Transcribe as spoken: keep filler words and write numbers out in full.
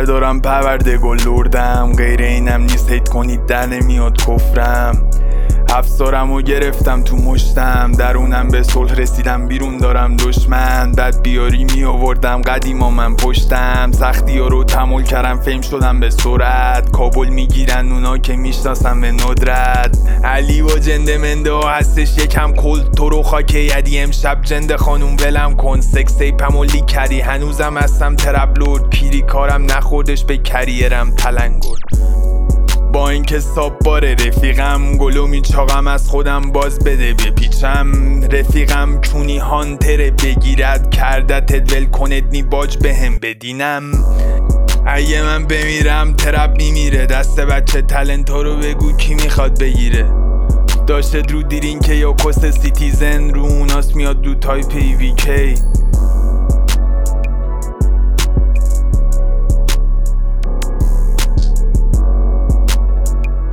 بردارم پرورده گل لردم، غیر اینم نیست هیت کنید در نمیاد کفرم. افسارمو گرفتم تو مشتم، درونم به صلح رسیدم بیرون دارم دشمن. بد بیاری می آوردم قدیما من پشتم، سختی ها رو تحمل کردم فیم شدم به سرعت. کابل میگیرن اونا که میشناسم به ندرت. علی و جنده منده ها هستش یکم کل تو رو خاک یدی. امشب جنده خانوم ولم کن، سکس تیپم و لیک کردی هنوزم هستم تربلود. پیری کارم نخوردش به کریرم تلنگر. با اینکه ساب باره رفیقم گلو میچاقم از خودم باز بده بپیچم. رفیقم چونی هانتره بگیرد کردتت ول کنت نی باج بهم بدینم. اگه من بمیرم ترپ میمیره، دست بچه تلنتا رو بگو کی میخواد بگیره. داشتد رو دیرین که یا کست سیتیزن رو اوناس میاد دو تایپ ای وی کی.